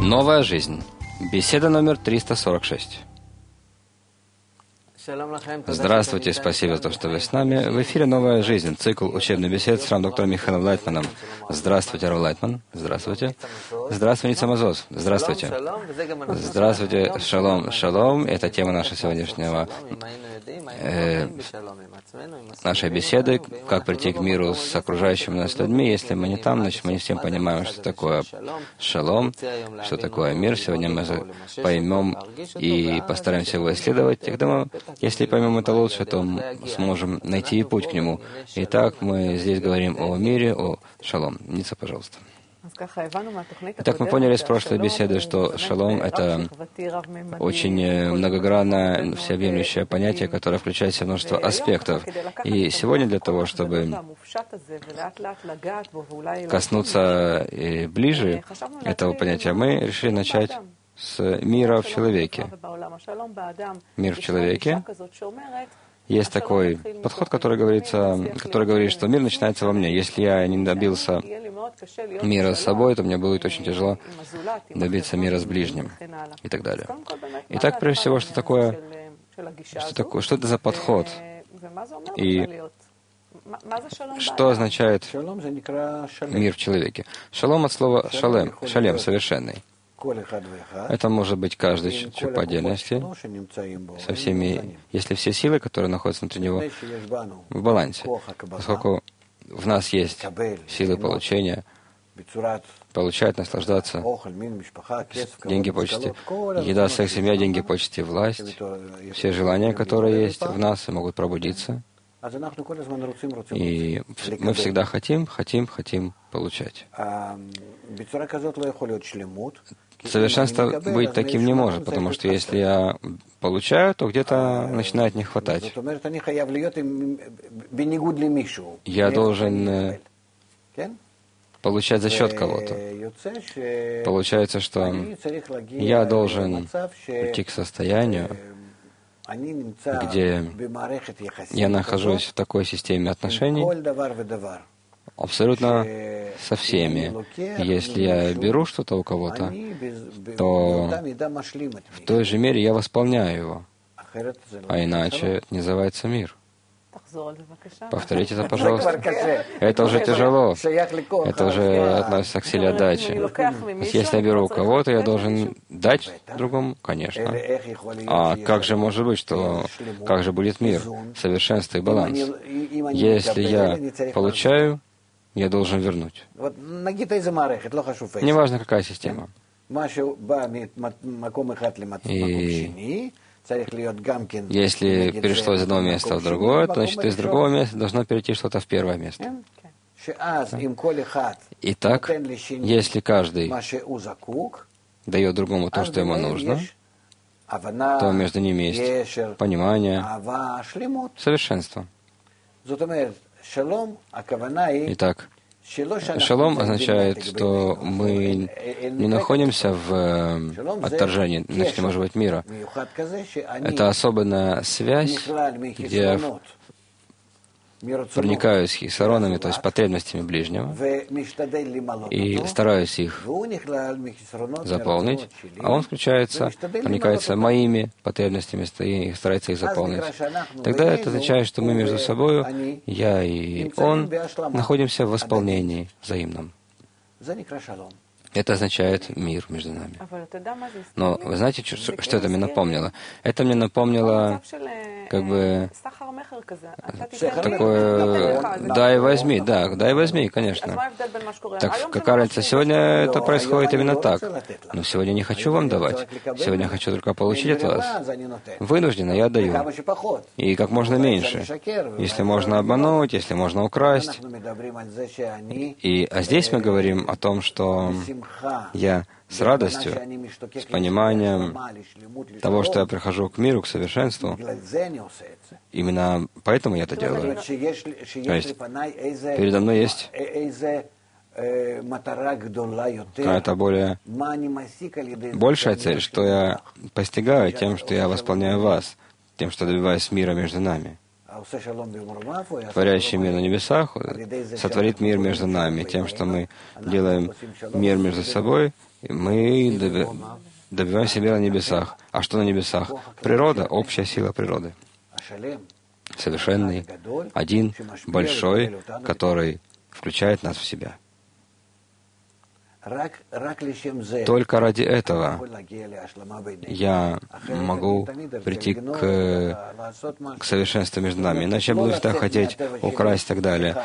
Новая жизнь. Беседа номер 346. Здравствуйте, спасибо за то, что вы с нами. В эфире «Новая жизнь», цикл учебных бесед с доктором Михаилом Лайтманом. Здравствуйте, Рав Лайтман. Здравствуйте. Здравствуйте, Ница Мазоз. Здравствуйте. Здравствуйте, шалом, шалом. Это тема нашей нашей беседы, как прийти к миру с окружающими нас людьми. Если мы не там, значит, мы не всем понимаем, что такое шалом, что такое мир. Сегодня мы поймем и постараемся его исследовать. Я думаю, если поймем это лучше, то сможем найти и путь к нему. Итак, мы здесь говорим о мире, о шалом. Ница, пожалуйста. Итак, мы поняли с прошлой беседы, что шалом — это очень многогранное, всеобъемлющее понятие, которое включает в себя множество аспектов. И сегодня для того, чтобы коснуться ближе этого понятия, мы решили начать с мира в человеке. Мир в человеке. Есть такой подход, который говорит, что мир начинается во мне. Если я не добился мира с собой, то мне будет очень тяжело добиться мира с ближним и так далее. Итак, прежде всего, что это за подход? И что означает мир в человеке? Шалом от слова шалем, совершенный. Это может быть каждый человек по отдельности, со всеми, если все силы, которые находятся внутри него, в балансе. Поскольку в нас есть силы получения, получать, наслаждаться, деньги, почести, еда, секс, семья, деньги, почести, власть, все желания, которые есть в нас, и могут пробудиться. И мы всегда хотим получать. Совершенство быть таким не может, потому что если я получаю, то где-то начинает не хватать. Я должен получать за счет кого-то. Получается, что я должен прийти к состоянию, где я нахожусь в такой системе отношений, абсолютно со всеми. Если я беру что-то у кого-то, то в той же мере я восполняю его. А иначе это не называется мир. Повторите это, пожалуйста. Это уже тяжело. Это уже относится к силе отдачи. Если я беру у кого-то, я должен дать другому, конечно. А как же может быть, как же будет мир, совершенство и баланс? Если я получаю, я должен вернуть. Неважно, какая система. И если перешло из одного места в другое, то значит из другого места должно перейти что-то в первое место. Итак, если каждый дает другому то, что ему нужно, то между ними есть понимание, совершенство. Итак, шалом означает, что мы не находимся в отторжении, значит, может быть, мира. Это особенная связь, где я проникаю с хисаронами, то есть потребностями ближнего, и стараюсь их заполнить, а он проникается моими потребностями и старается их заполнить. Тогда это означает, что мы между собой, я и он, находимся в восполнении взаимном. Это означает мир между нами. Но вы знаете, что это мне напомнило? Это мне напомнило как бы такое «дай и возьми», дай и возьми, конечно. Так какая разница? Сегодня это происходит именно так. Но сегодня не хочу вам давать. Сегодня хочу только получить от вас. Вынужденно я даю. И как можно меньше. Если можно обмануть, если можно украсть. А здесь мы говорим о том, что я с радостью, с пониманием того, что я прихожу к миру, к совершенству, именно поэтому я это делаю. То есть передо мной есть какая-то большая цель, что я постигаю тем, что я восполняю вас, тем, что добиваюсь мира между нами. творящий мир на небесах, сотворит мир между нами. Тем, что мы делаем мир между собой, мы добиваемся мира на небесах. А что на небесах? Природа, общая сила природы. Совершенный, один, большой, который включает нас в себя. Только ради этого я могу прийти к совершенству между нами. Иначе я буду всегда хотеть украсть и так далее.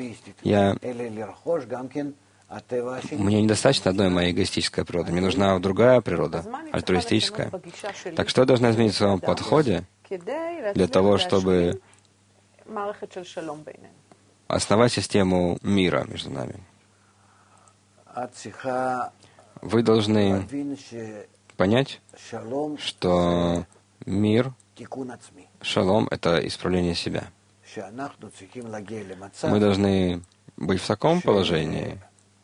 Мне недостаточно одной моей эгоистической природы. Мне нужна другая природа, альтруистическая. Так что я должна изменить в своем подходе для того, чтобы основать систему мира между нами? Вы должны понять, что мир, шалом, это исправление себя. Мы должны быть в таком положении,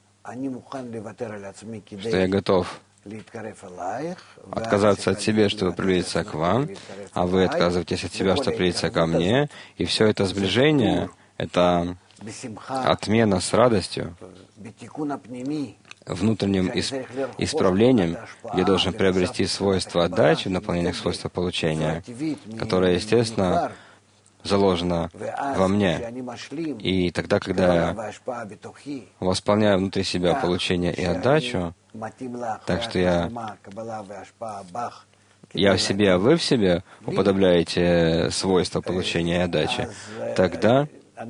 что я готов отказаться от себя, чтобы приблизиться к вам, а вы отказываетесь от себя, чтобы приблизиться ко мне, и все это сближение, это отмена с радостью, внутренним исправлением, где должен приобрести свойства отдачи, наполнение свойства получения, которое, естественно, заложено во мне. И тогда, когда я восполняю внутри себя получение и отдачу, так что я в себе, а вы в себе уподобляете свойства получения и отдачи, тогда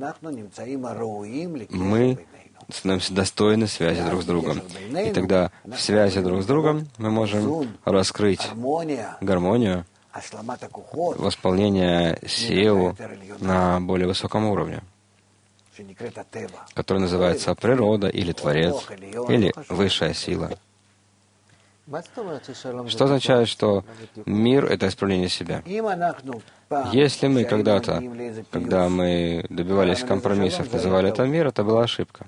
мы становимся достойны связи друг с другом. И тогда в связи друг с другом мы можем раскрыть гармонию, восполнение сил на более высоком уровне, который называется природа или Творец, или высшая сила. Что означает, что мир — это исправление себя? Если мы когда-то, когда мы добивались компромиссов, называли это мир, это была ошибка.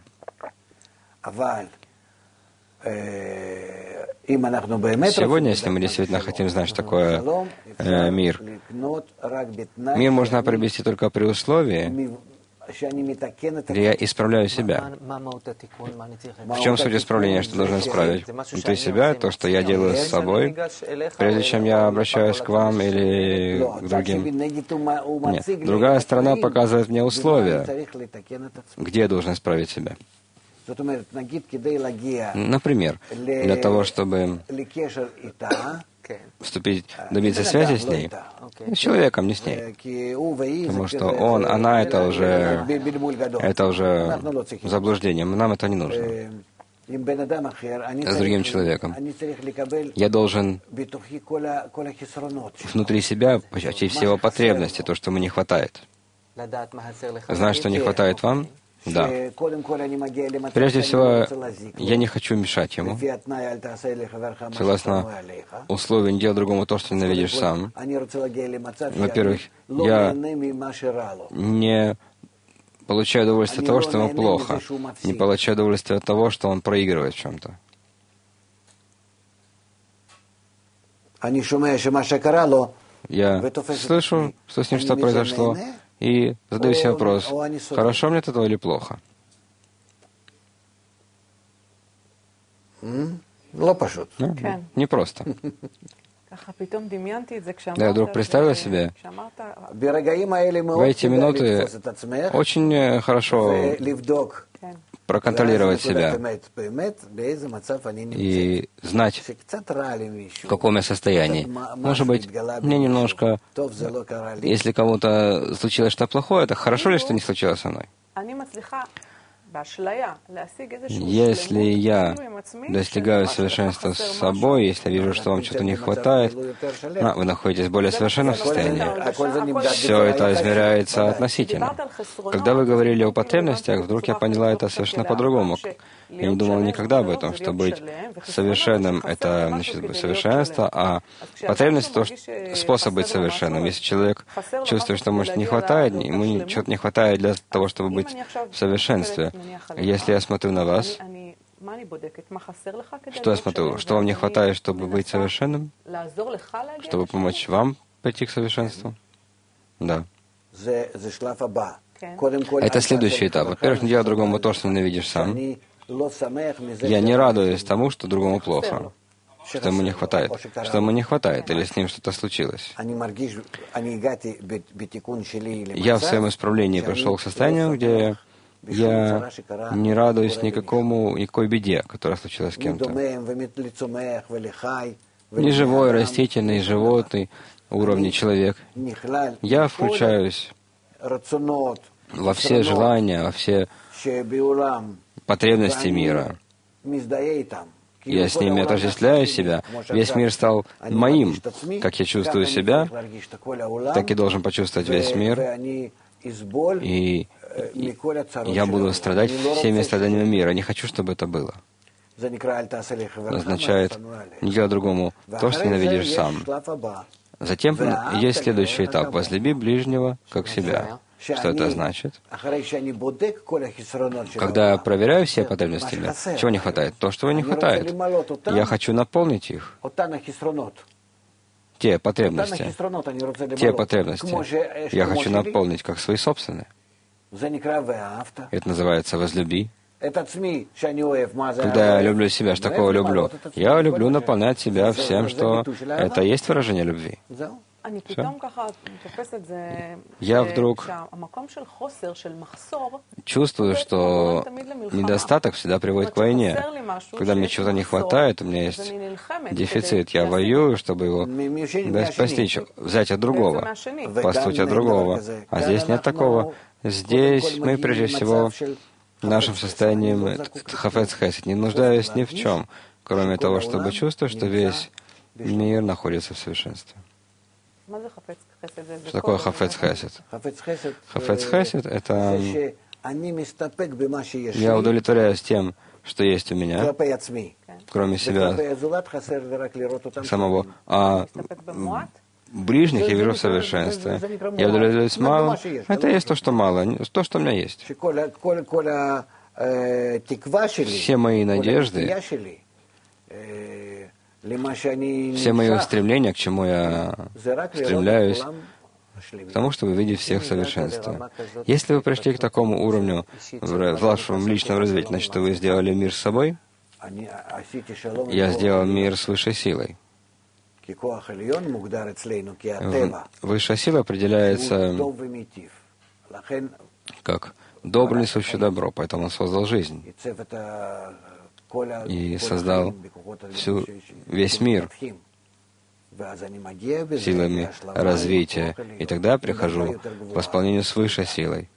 Сегодня, если мы действительно хотим знать, что такое мир, мир можно приобрести только при условии, где я исправляю себя. В чем суть исправления, что должен исправить? Внутри себя, то, что я делаю с собой, прежде чем я обращаюсь к вам или к другим. Нет. Другая сторона показывает мне условия, где я должен исправить себя. Например, для того, чтобы добиться связи с ней, с человеком, не с ней. Потому что он, она — это уже заблуждение. Нам это не нужно. С другим человеком. Я должен внутри себя почти все его потребности, то, что ему не хватает. Знать, что не хватает вам? Да. Прежде всего, я не хочу мешать ему. Согласно условию, не делай другому то, что ненавидишь сам. Во-первых, я не получаю удовольствие от того, что ему плохо. Не получаю удовольствие от того, что он проигрывает в чем-то. Я слышу, что с ним что произошло, и задаю себе вопрос, хорошо мне от этого или плохо? Не просто. Я вдруг представила себе, в эти минуты очень хорошо проконтролировать себя и знать, в каком я состоянии. Может быть, мне немножко, если кому-то случилось что-то плохое, это хорошо ли, что не случилось со мной? Если я достигаю совершенства с собой, если я вижу, что вам что-то не хватает, вы находитесь в более совершенном состоянии. Все это измеряется относительно. Когда вы говорили о потребностях, вдруг я поняла это совершенно по-другому. Я не думал никогда об этом, что быть совершенным — это, значит, совершенство, а потребность — то способ быть совершенным. Если человек чувствует, что, может, не хватает, ему чего-то не хватает для того, чтобы быть в совершенстве. Если я смотрю на вас, что я смотрю? Что вам не хватает, чтобы быть совершенным? Чтобы помочь вам прийти к совершенству? Да. Это следующий этап. Во-первых, не делай другому то, что ненавидишь сам. Я не радуюсь тому, что другому плохо, что ему не хватает, или с ним что-то случилось. Я в своем исправлении пришел к состоянию, где я не радуюсь никакой беде, которая случилась с кем-то. Ни живой, растительный, животный, уровне человек. Я включаюсь во все желания, во все потребности мира. Я с ними отождествляю себя. Весь мир стал моим. Как я чувствую себя, так и должен почувствовать весь мир. И я буду страдать всеми страданиями мира. Не хочу, чтобы это было. Означает, не делай другому то, что ненавидишь сам. Затем есть следующий этап. Возлюби ближнего, как себя. Что это значит? Когда я проверяю все потребности, чего не хватает? То, что не хватает. Я хочу наполнить их. Те потребности. Я хочу наполнить как свои собственные. Это называется «возлюби». Когда я люблю себя, что такого люблю? Я люблю наполнять себя всем, что это есть выражение любви. Все. Я вдруг чувствую, что недостаток всегда приводит к войне. Когда мне чего-то не хватает, у меня есть дефицит. Я воюю, чтобы его постичь, взять от другого, постуть от другого. А здесь нет такого. Здесь мы, прежде всего, нашим состоянием хафец хесед, не нуждаясь ни в чем, кроме того, чтобы чувствовать, что весь мир находится в совершенстве. Что такое хафец хесед? Хафец хесед — это я удовлетворяюсь тем, что есть у меня, кроме себя самого. А ближних я вижу в совершенстве. Я удовлетворяюсь малым. Это есть то, что мало, то, что у меня есть. Все мои надежды, все мои устремления, к чему я стремляюсь, к тому, чтобы видеть всех в совершенстве. Если вы пришли к такому уровню в вашем личном развитии, значит, вы сделали мир с собой. Я сделал мир с высшей силой. Высшая сила определяется как добрый, несущий добро, поэтому он создал жизнь и создал весь мир силами развития. И тогда я прихожу к восполнению с высшей силой,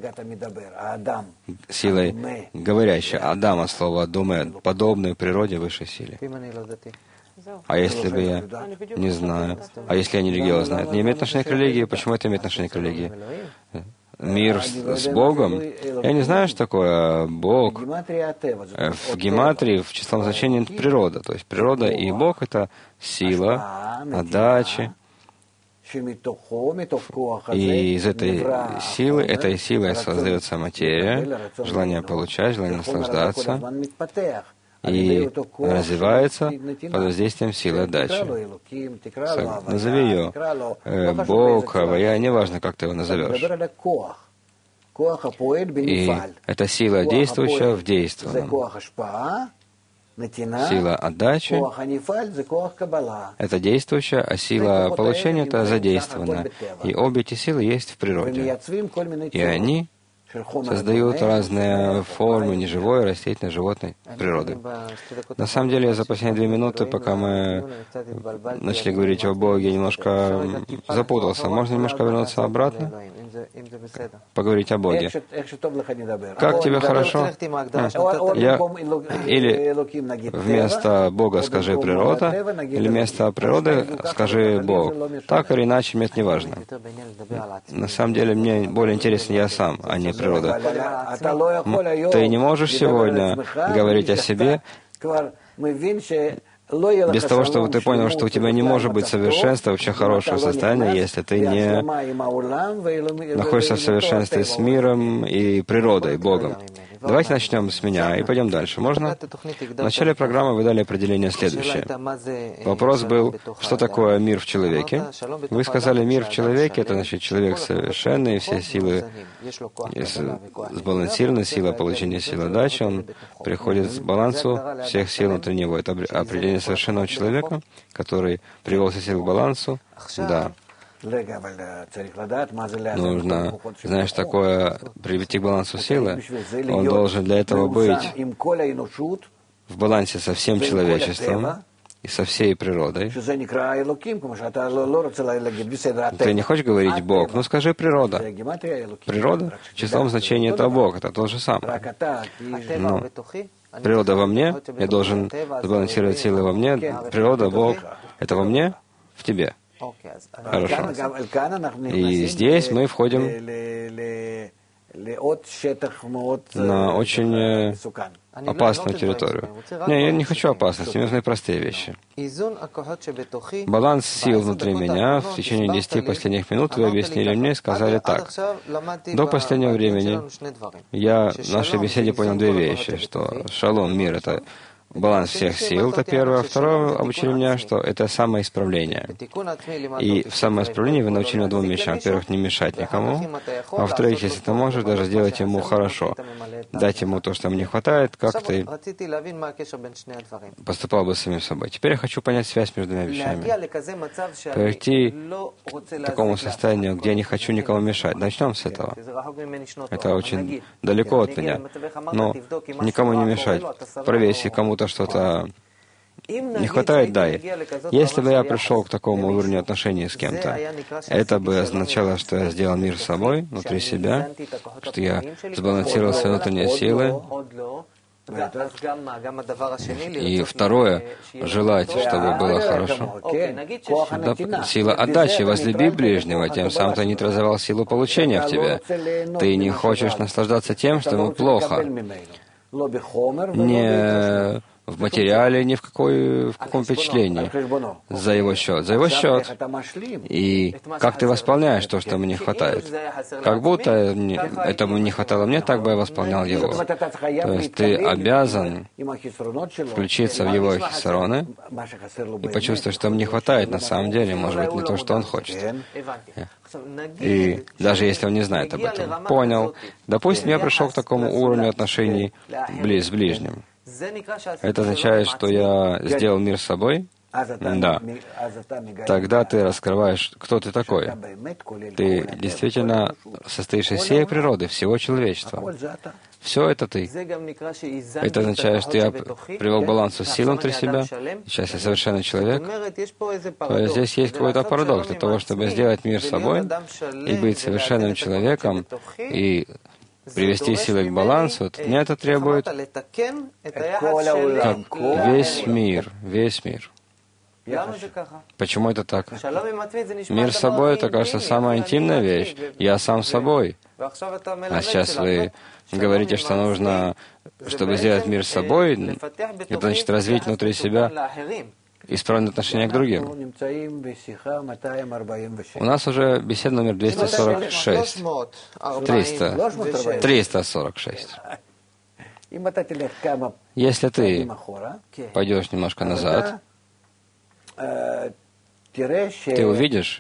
силой говорящей. Адам от слова «думе», подобной природе высшей силе. А если бы я не знаю? А если я не религиозный? Это не имеет отношения к религии? Почему это имеет отношение к религии? Мир с Богом? Я не знаю, что такое Бог. В гематрии, в числовом значении, это природа. То есть природа и Бог — это сила, отдачи. И из этой силой создается материя, желание получать, желание наслаждаться. И развивается под воздействием силы отдачи. Назови ее Бог, Хавая, неважно, как ты его назовешь. И эта сила действующая в действенном. Сила отдачи — это действующая, а сила получения — это задействованная. И обе эти силы есть в природе. И они создают разные формы неживой, растительной, животной природы. На самом деле, за последние 2 минуты, пока мы начали говорить о Боге, немножко запутался. Можно немножко вернуться обратно? Поговорить о Боге. Как тебе хорошо? Или вместо Бога скажи природа, или вместо природы скажи Бог. Так или иначе, мне это не важно. На самом деле, мне более интересен я сам, а не природа. Ты не можешь сегодня говорить о себе. без того, чтобы ты понял, что у тебя не может быть совершенства, вообще хорошего состояния, если ты не находишься в совершенстве с миром и природой, Богом. Давайте начнем с меня и пойдем дальше. Можно? В начале программы вы дали определение следующее. Вопрос был, что такое мир в человеке? Вы сказали, мир в человеке — это значит человек совершенный, все силы сбалансированы, сила получения, сила дачи, он приходит к балансу всех сил внутри него. Это определение совершенного человека, который привел все силы к балансу? Да. Нужно, знаешь, такое привести к балансу силы. Он должен для этого быть в балансе со всем человечеством и со всей природой. Ты не хочешь говорить Бог? Ну скажи природа. Природа? В числовом значении это Бог, это то же самое. Но природа во мне, я должен сбалансировать силы во мне. Природа, Бог, это во мне, в тебе. Хорошо. И здесь мы входим на очень опасную территорию. Не, я не хочу опасности, мне нужны простые вещи. Баланс сил внутри меня в течение 10 последних минут вы объяснили мне и сказали так. До последнего времени я в нашей беседе понял две вещи, что шалом, мир — это баланс всех сил, это первое. Второе, обучили меня, что это самоисправление. И в самоисправлении вы научили меня двум вещам. Во-первых, не мешать никому. А во-вторых, если ты можешь, даже сделать ему хорошо. Дать ему то, что ему не хватает, как ты поступал бы с самим собой. Теперь я хочу понять связь между двумя вещами. Прийти к такому состоянию, где я не хочу никому мешать. Начнем с этого. Это очень далеко от меня. Но никому не мешать. Проверь, если кому-то что-то не хватает, дай. Если бы я пришел к такому уровню отношений с кем-то, это бы означало, что я сделал мир с собой, внутри себя, что я сбалансировал свои внутренние силы. И второе, желать, чтобы было хорошо. Сила отдачи, возлюби ближнего, тем самым ты нейтрализовал силу получения в тебе. Ты не хочешь наслаждаться тем, что ему плохо. Не в материале, ни в каком впечатлении. За его счет. За его счет. И как ты восполняешь то, что ему не хватает? Как будто этому не хватало мне, так бы я восполнял его. То есть ты обязан включиться в его хисароны и почувствовать, что ему не хватает на самом деле, может быть, не то, что он хочет. И даже если он не знает об этом. Понял. Допустим, я пришел к такому уровню отношений с ближним. Это означает, что я сделал мир с собой? Да. Тогда ты раскрываешь, кто ты такой. Ты действительно состоишь из всей природы, всего человечества. Все это ты. Это означает, что я привел к балансу сил внутри себя. Сейчас я совершенный человек. То есть здесь есть какой-то парадокс. Для того, чтобы сделать мир с собой и быть совершенным человеком, и привести силы к балансу, мне это требует как весь мир. Почему это так? Мир с собой — это, кажется, самая интимная вещь. Я сам собой. А сейчас вы говорите, что нужно, чтобы сделать мир с собой, это значит развить внутри себя исправное отношение к другим. У нас уже беседа номер 246. 346. Если ты пойдешь немножко назад, ты увидишь,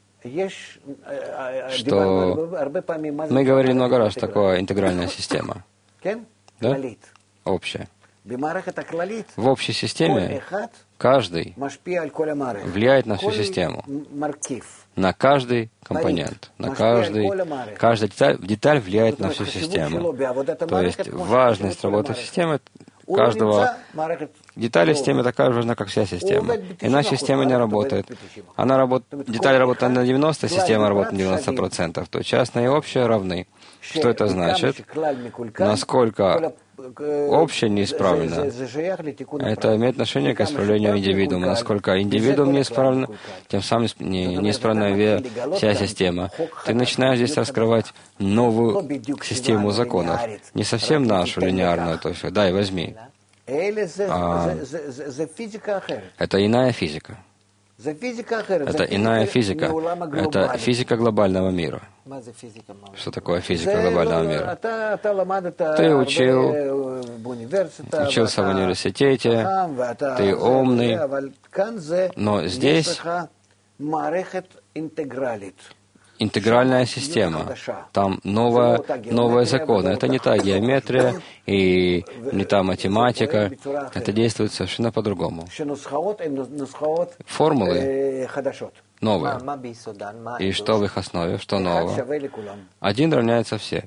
что мы говорили много раз, такое интегральная система. Да? Общая. В общей системе каждый влияет на всю систему, на каждый компонент, на каждая деталь влияет на всю систему. То есть важность работы системы каждого детали системы такая же важна, как вся система. Иначе система не работает. Деталь работает на 90%, система работает на 90%. То частное и общее равны. Что это значит? Насколько общее неисправно, это имеет отношение к исправлению индивидуума. Насколько индивидуум неисправен, тем самым неисправна вся система. Ты начинаешь здесь раскрывать новую систему законов. Не совсем нашу линейную, то есть дай, возьми. Это иная физика. Это иная физика. Это физика глобального мира. Что такое физика глобального мира? Ты учился в университете, ты умный, но здесь интегральная система. Там новые законы. Это не та геометрия и не та математика. Это действует совершенно по-другому. Формулы новые. И что в их основе? Что нового? Один равняется все.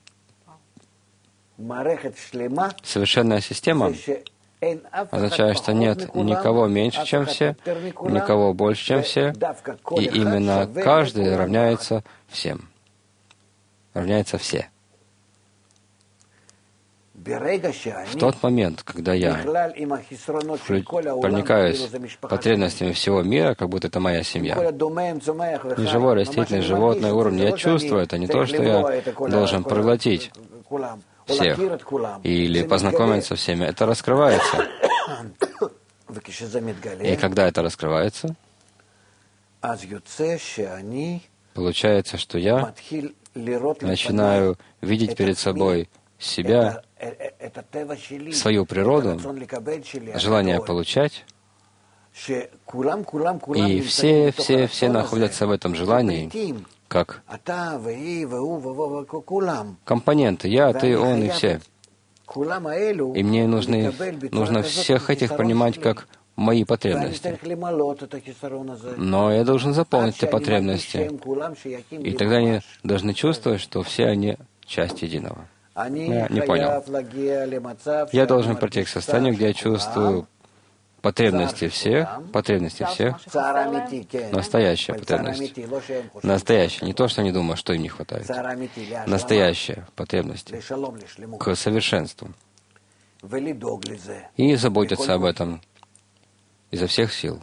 Совершенная система означает, что нет никого меньше, чем все, никого больше, чем все, и именно каждый равняется всем. Равняется все. В тот момент, когда я проникаюсь потребностями всего мира, как будто это моя семья, неживой, растительный, животный уровень, я чувствую это, не то, что я должен проглотить всех или познакомиться со всеми. Это раскрывается. И когда это раскрывается, получается, что я начинаю видеть перед собой себя, свою природу, желание получать, и все находятся в этом желании, как компоненты, я, ты, он и все. И мне нужно всех этих принимать как мои потребности. Но я должен заполнить эти потребности. И тогда они должны чувствовать, что все они часть единого. Я не понял. Я должен прийти к состоянию, где я чувствую потребности всех, настоящая потребность. Настоящая, не то, что они думают, что им не хватает. Настоящая потребность к совершенству. И заботиться об этом изо всех сил.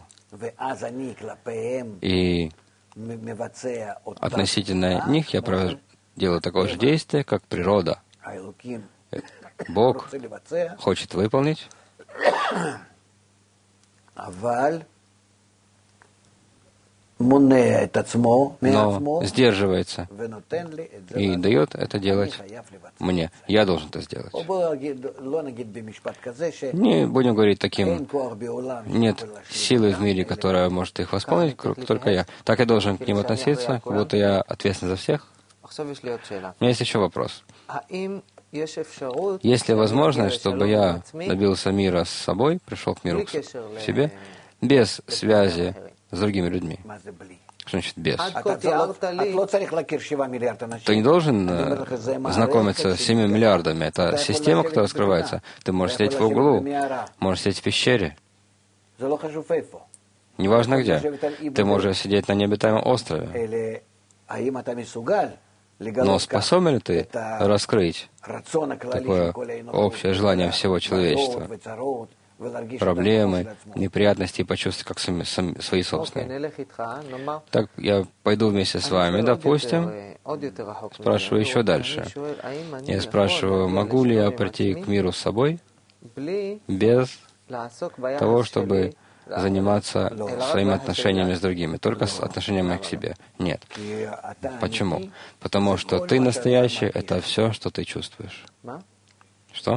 И относительно них я делаю такое же действие, как природа. Бог хочет выполнить, но сдерживается и дает это делать мне. Я должен это сделать. Не будем говорить таким, нет силы в мире, которая может их восполнить, только я. Так я должен к ним относиться, как будто я ответственен за всех. У меня есть еще вопрос. Есть ли возможность, чтобы я добился мира с собой, пришел к миру к себе, без связи с другими людьми? Что значит без? Ты не должен знакомиться с 7 миллиардами. Это система, которая раскрывается. Ты можешь сидеть в углу, можешь сидеть в пещере. Неважно где. Ты можешь сидеть на необитаемом острове. Но способен ли ты раскрыть такое общее желание всего человечества, проблемы, неприятности и почувствовать как свои собственные? Так я пойду вместе с вами, допустим, спрашиваю еще дальше. Я спрашиваю, могу ли я прийти к миру с собой без того, чтобы заниматься своими отношениями с другими, только с отношениями к себе. Нет. Почему? Потому что ты настоящий — это все, что ты чувствуешь. Что?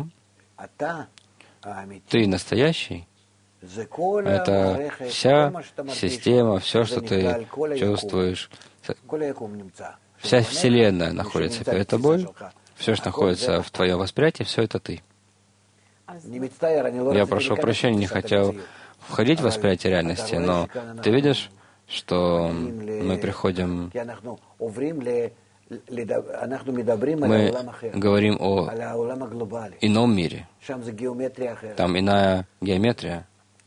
Ты настоящий — это вся система, все, что ты чувствуешь. Вся Вселенная находится перед тобой. Все, что находится в твоем восприятии, все это ты. Я прошу прощения, не хотел входить в восприятие реальности, но ты видишь, что мы приходим, мы говорим о ином мире. Там иная геометрия.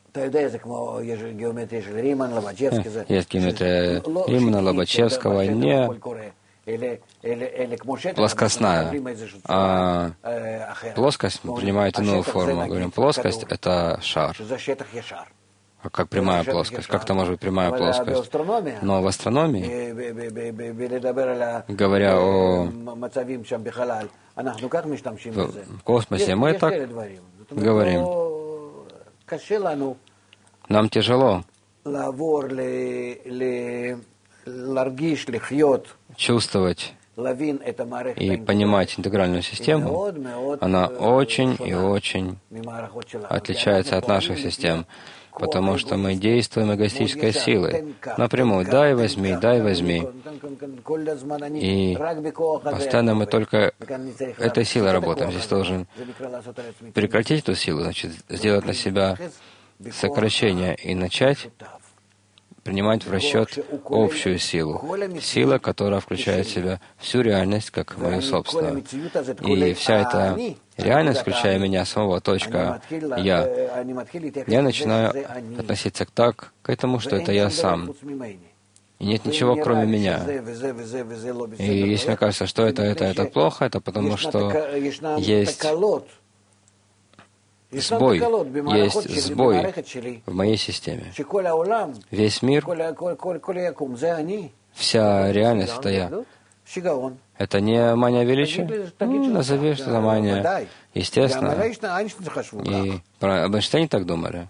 Есть геометрия Римана, Лобачевского, не плоскостная, а плоскость принимает иную форму. Говорим, плоскость — это шар, как прямая плоскость. Как это может быть прямая плоскость? Но в астрономии, говоря о в космосе, мы так говорим. Нам тяжело чувствовать и понимать интегральную систему. Она очень и очень отличается от наших систем, потому что мы действуем эгоистической силой. Напрямую «дай, возьми, дай, возьми». И постоянно мы только этой силой работаем. Здесь должен прекратить эту силу, значит, сделать на себя сокращение и начать принимать в расчет общую силу. Сила, которая включает в себя всю реальность, как мою собственную. И вся эта реальность, включая меня самого, точка я начинаю относиться так к этому, что это я сам. И нет ничего, кроме меня. И если мне кажется, что это плохо, это потому что есть сбой в моей системе. Весь мир, вся реальность — это я. Это не мания величия? Назови, что это мания. Естественно. И об Эйнштейне так думали.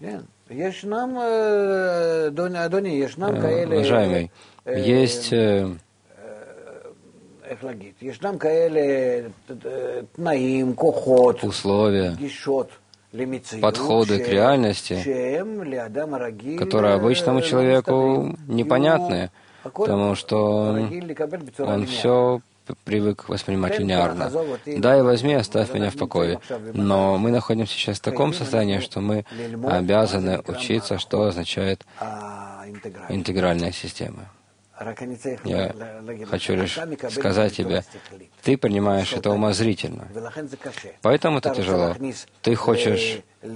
Уважаемый, есть условия, подходы к реальности, которые обычному человеку непонятны, потому что он все привык воспринимать линейно. «Дай, возьми, оставь меня в покое». Но мы находимся сейчас в таком состоянии, что мы обязаны учиться, что означает интегральная система. Я хочу лишь сказать тебе, ты принимаешь это умозрительно. Поэтому это тяжело. Ты хочешь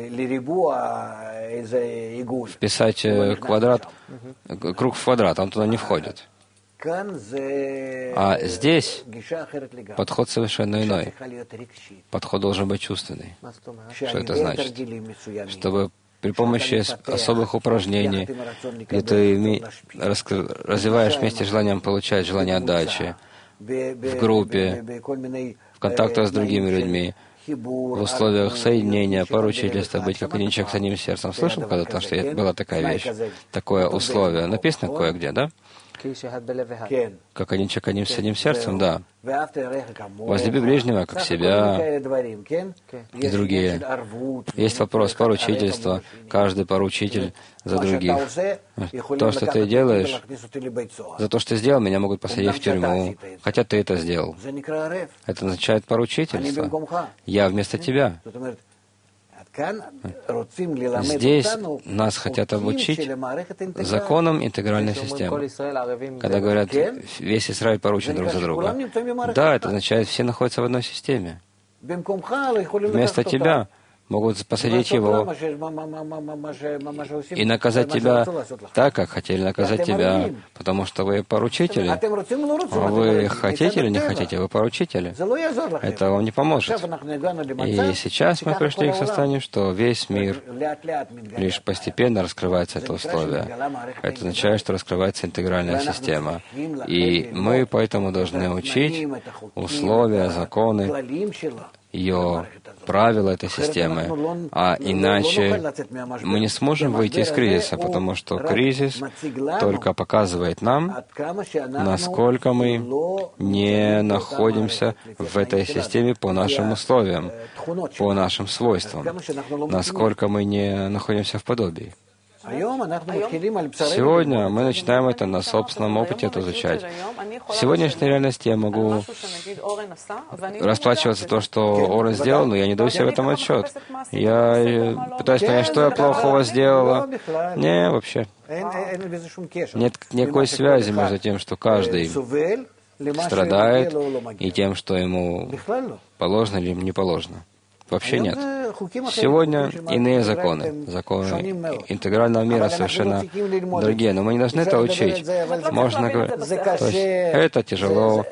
вписать квадрат, круг в квадрат, он туда не входит. А здесь подход совершенно иной. Подход должен быть чувственный. Что это значит? Чтобы при помощи особых упражнений, где ты развиваешь вместе желанием получать, желание отдачи, в группе, в контактах с другими людьми, в условиях соединения, поручительства, быть как один человек с одним сердцем. Слышал когда-то, что была такая вещь, такое условие? Написано кое-где, да? Как один человек с одним сердцем, да. Возлюби ближнего, как себя, и другие. Есть вопрос поручительства. Каждый поручитель за других. То, что ты делаешь, за то, что ты сделал, меня могут посадить в тюрьму, хотя ты это сделал. Это означает поручительство. Я вместо тебя. Здесь нас хотят обучить законам интегральной системы. Когда говорят, весь Израиль поручен друг за друга. Да, это означает, все находятся в одной системе. Вместо тебя могут посадить его и наказать тебя так, как хотели наказать тебя, потому что вы поручители. А вы хотите или не хотите, вы поручители. Это вам не поможет. И сейчас мы пришли к состоянию, что весь мир лишь постепенно раскрывается это условие. Это означает, что раскрывается интегральная система. И мы поэтому должны учить условия, законы, ее правила этой системы, а иначе мы не сможем выйти из кризиса, потому что кризис только показывает нам, насколько мы не находимся в этой системе по нашим условиям, по нашим свойствам, насколько мы не находимся в подобии. Сегодня мы начинаем это на собственном опыте это изучать. В сегодняшней реальности я могу расплачиваться то, что Орен сделал, но я не даю себе в этом отчет. Я пытаюсь понять, что я плохого сделала. Не, вообще. Нет никакой связи между тем, что каждый страдает, и тем, что ему положено или не положено. Вообще нет. Сегодня иные законы. Законы интегрального мира совершенно другие. Но мы не должны это учить. Можно говорить, то есть это тяжело,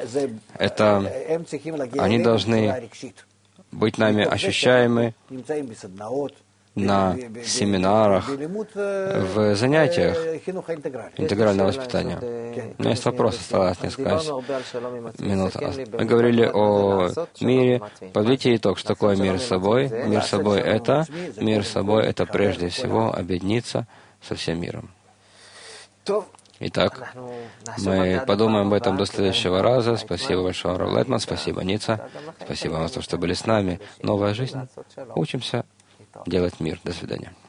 они должны быть нами ощущаемы. на семинарах, в занятиях интегрального воспитания. У меня есть вопрос, осталось несколько минут. Мы говорили о мире. Подведите итог, что такое мир с собой. Мир с собой это прежде всего объединиться со всем миром. Итак, мы подумаем об этом до следующего раза. Спасибо большое, Рав Лайтман. Спасибо, Ницца. Спасибо вам за то, что были с нами. Новая жизнь. Учимся делать мир. До свидания.